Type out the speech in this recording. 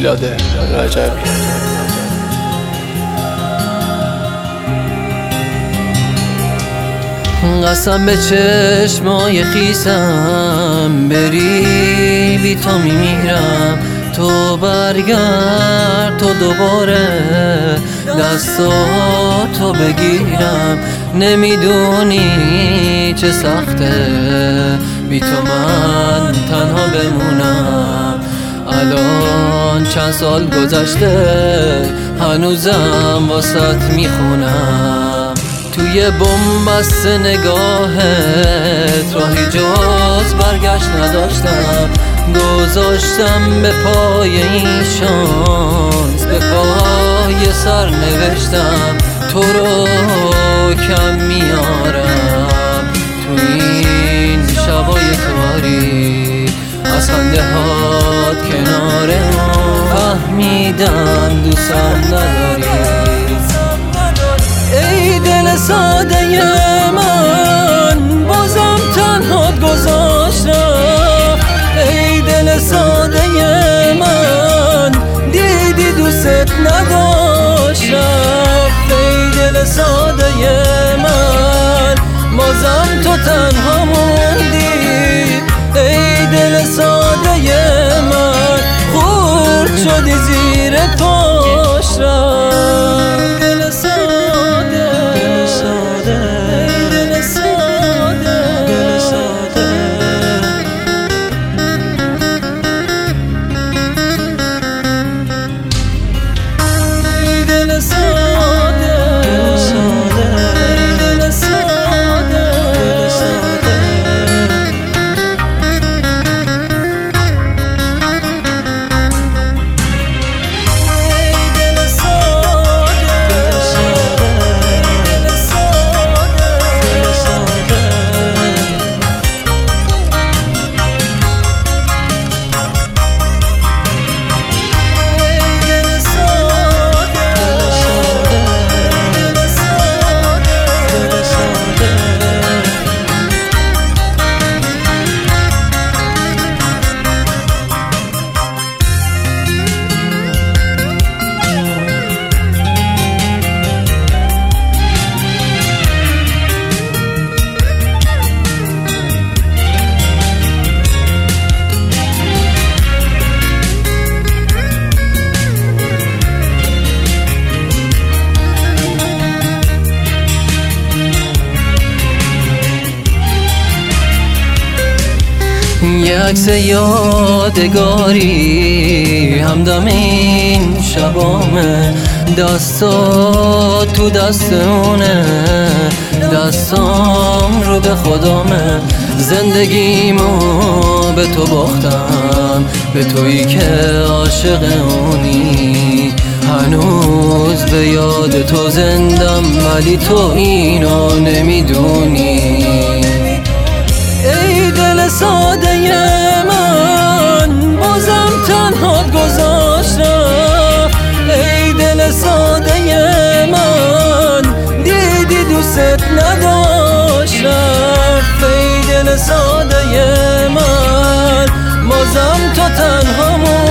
میلاد رجبی. قسم به چشمای خیسم بری بی تو میمیرم، تو برگرد تو دوباره دستاتو بگیرم. نمیدونی چه سخته بی تو من تنها بمونم. الان چند سال گذشته هنوزم واسط میخونم. توی بن‌بست نگاهت راهی جز برگشت نداشتم. گذاشتم به پای این شانس، به پای سر نوشتم تو رو کم میارم. تو این شبای تاریک از خنده هات کنارم فهمیدم دوستم نداری. ای دل ساده من بازم تنهات گذاشتم. ای دل ساده من دیدی دوست نداشتم. ای دل ساده من بازم تو تنها موندی. ای دل ساده من خورد شدی زیر پاشم. دل ساده دل ساده دل ساده دل ساده دل ساده دل ساده دل ساده دل ساده. یه عکس یادگاری همدم این شبامه. دستا تو دست اونه دستام رو به خدامه. زندگیمو به تو باختم، به تویی که عاشق اونی. هنوز به یاد تو زندم ولی تو اینو نمیدونی. ای دل ساده من بازم تنهات گذاشتم. ای دل ساده من دیدی دوست نداشتم. ای دل ساده من بازم تو تنها